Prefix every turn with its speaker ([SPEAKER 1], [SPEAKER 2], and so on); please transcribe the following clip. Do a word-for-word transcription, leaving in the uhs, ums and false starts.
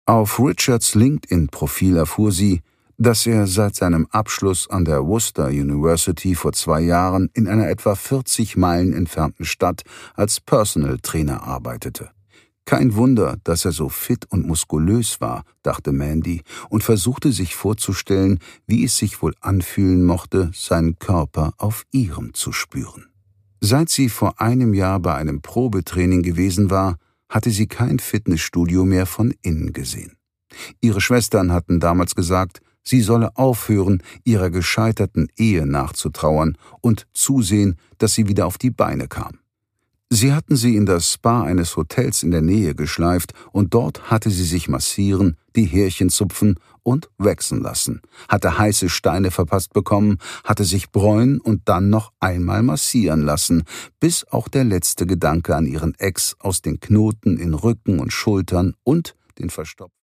[SPEAKER 1] Auf Richards LinkedIn-Profil erfuhr sie, dass er seit seinem Abschluss an der Worcester University vor zwei Jahren in einer etwa vierzig Meilen entfernten Stadt als Personal Trainer arbeitete. Kein Wunder, dass er so fit und muskulös war, dachte Mandy und versuchte sich vorzustellen, wie es sich wohl anfühlen mochte, seinen Körper auf ihrem zu spüren. Seit sie vor einem Jahr bei einem Probetraining gewesen war, hatte sie kein Fitnessstudio mehr von innen gesehen. Ihre Schwestern hatten damals gesagt, sie solle aufhören, ihrer gescheiterten Ehe nachzutrauern und zusehen, dass sie wieder auf die Beine kam. Sie hatten sie in das Spa eines Hotels in der Nähe geschleift und dort hatte sie sich massieren, die Härchen zupfen und wachsen lassen, hatte heiße Steine verpasst bekommen, hatte sich bräunen und dann noch einmal massieren lassen, bis auch der letzte Gedanke an ihren Ex aus den Knoten in Rücken und Schultern und den verstopften